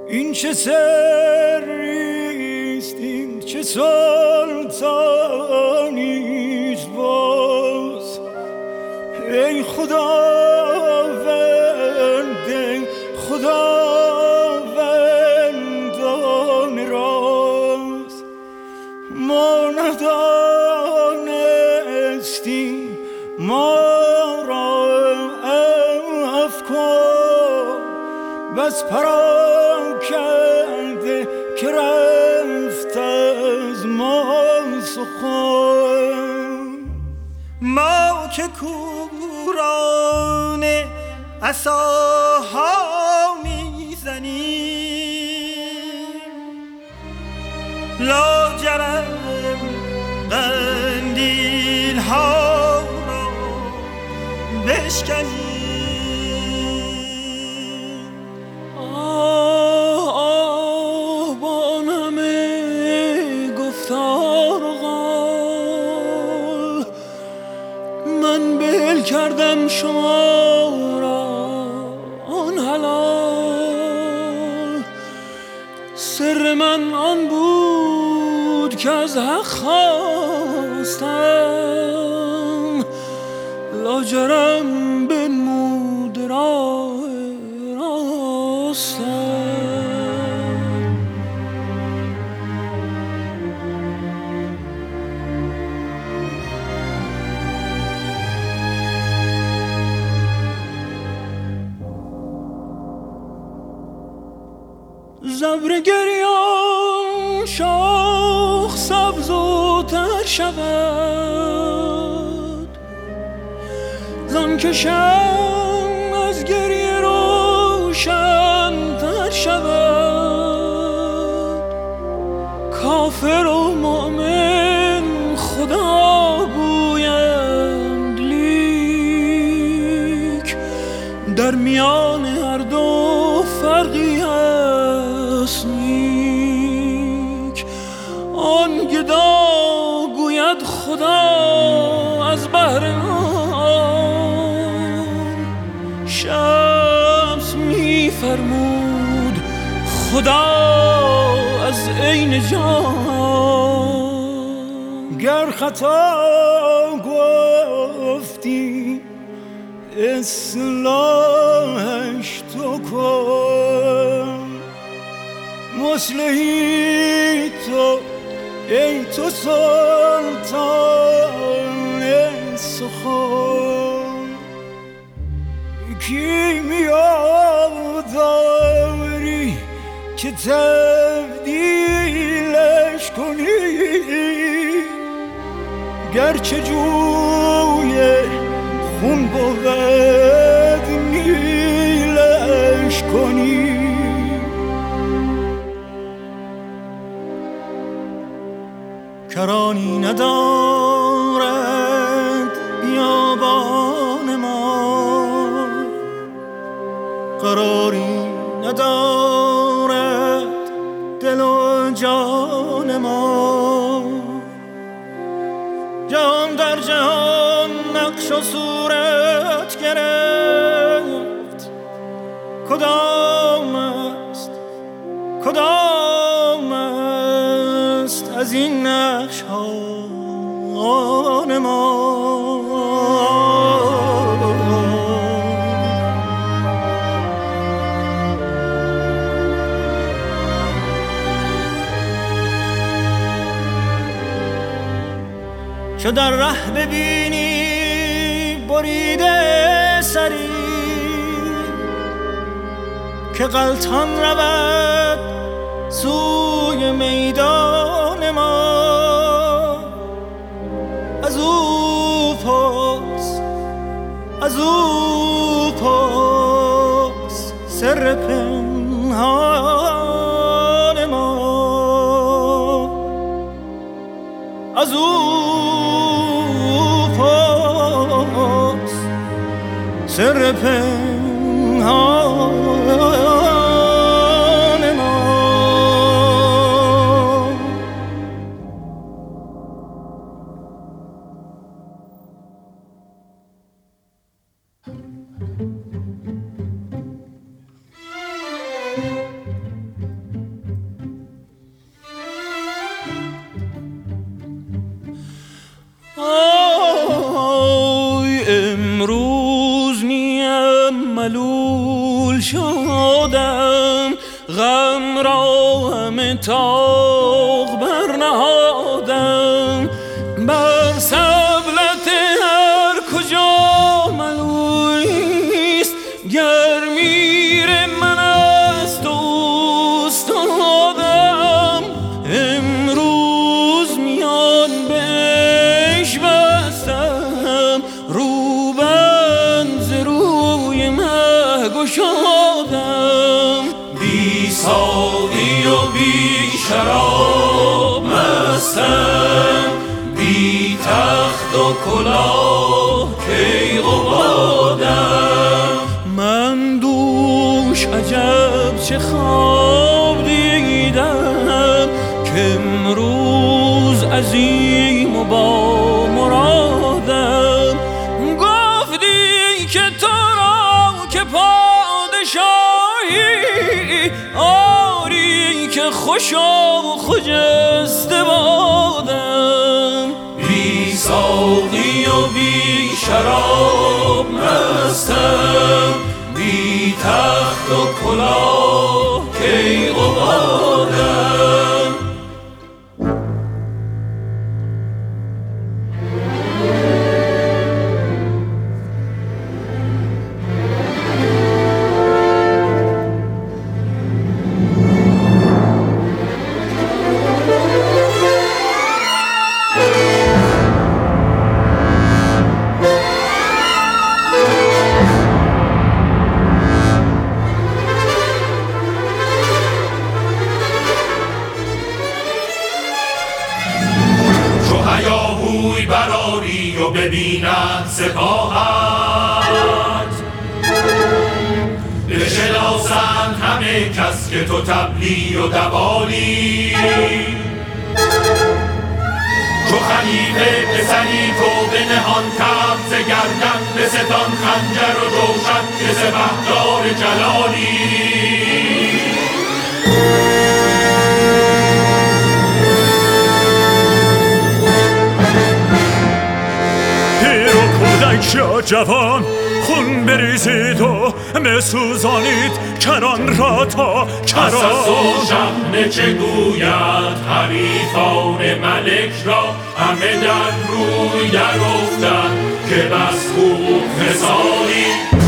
این چه سریست، این چه سلطانیست باز. ای خداوند، ای خداوندان راز، ما ندانستیم، ما را عفو کن. بس پراکنده که رفت از ما سخن. ما که کوران عصاها میزنیم، لاجرم قندیل ها را بشکنیم. با همه گفتار و قول من بل کردم شما را آن حلال. سر من آن بود که از حق خواستم، لاجرم بنمود راه راستم. زبر گریان شاخ سبز و تر شود، زان که شم از گریه روشن تر شود. کافر و مؤمن خدا گویند، لیک در میان هر دو فرقی هست نیک. آن گدا گوید خدا از بهر آن، شمس میفرمود خدا از عین جان. گر خطا گفتی اصلاحش تو کن، مصلحی تو ای تو سلطان سخن. یکی میاداری که تبدیلش کنی، گرچه جوی خون بود نیلش کنی. کرانی ندارد بیابان ما، قراری ندارد دل و جان ما. جهان در جهان نقش و صورت گرفت، کدام است کدام است از این نقش ها آن ما. چو در ره ببینی بریده سری، که غلطان رود سوی میدان ما. از او پرس سر پنهان ما. از او پرس سر پنهان ما. دلم را همه تاق برنهادم، بر سبلت هر کجا ملویست، گر میر من است استادم. امروز میان بهش بستم، روبند ز روی مه گشادم. بی ساقی و بی شراب مستم، بی تخت و کلاه کیقبادم. من دوش عجب چه خواب دیدم، که امروز عظیم و با مرادم. گفتی که تو را که پادشاهی، آری که خوشا و خجسته بادم. بی ساقی و بی شراب مستم، بی تخت و کلاه کیقبادم. هیاهوی براری و ببیند سپاهت، بشناسند همه کس که تو تبلی و دوالی. چو خلیفه پسری تو بنهان تب ز گردن، بستان خنجر و جوشن که سپهدار جلالی. یا جوان خون بریزید و مسوزانید کران را تا کران. قصص و شأن چه گوید حریفان ملک را، همه در روی در افتند که بس خوب خصالی.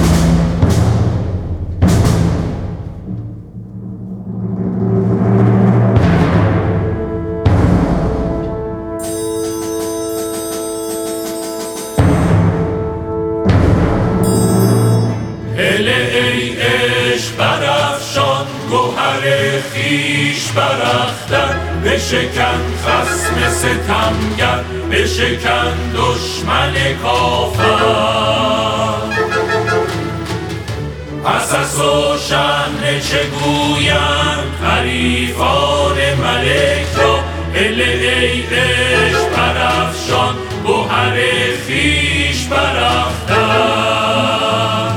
برافشان گوهر خیش برختر، بشکن خصم ستمگر، بشکن دشمن کافر. قصص و شأن چه گویند حریفان ملک را، هله ای عشق برافشان گوهر خیش برختر.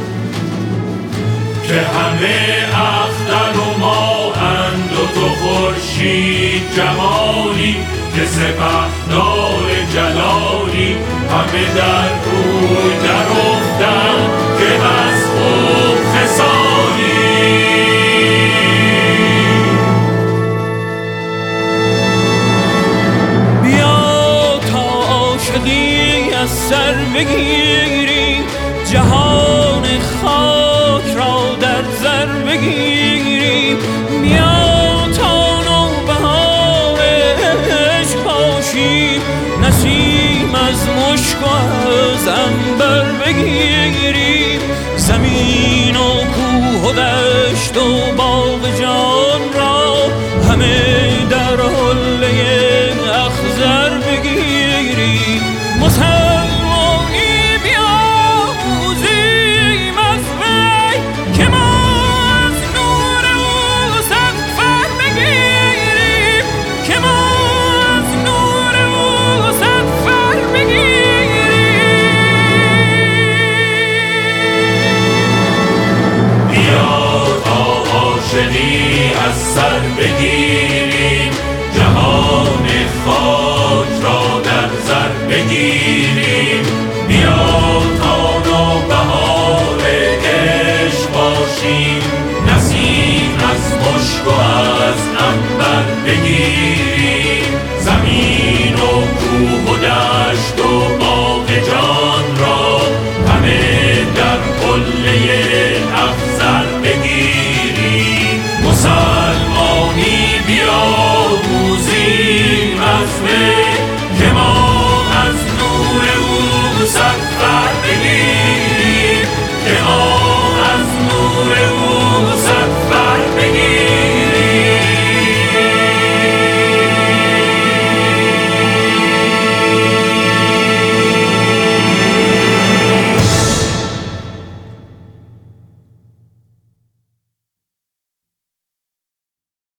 که همه اختر و ماهند و تو خورشید جمالی، که سپهدار جلالی. همه در روی در افتند که بس خوب خصالی. بیا تا عاشقی از سر بگیریم، جهان خاک را در زر بگیریم. بیا تا نوبهار عشق باشیم، نسیم از مشک و از عنبر بگیریم. زمین و کوه و دشت و باغ جان را، همه در حله اخضر بگیریم. مسلمانی بیاموزیم از وی، که ما از نور او صدفر بگیریم، که ما از نور او صدفر بگیریم. بیا تا عاشقی از سر بگیریم، جهان خاک را در زر بگیریم. بیا تا نوبهار عشق باشیم، نسیم از مشک و از عنبر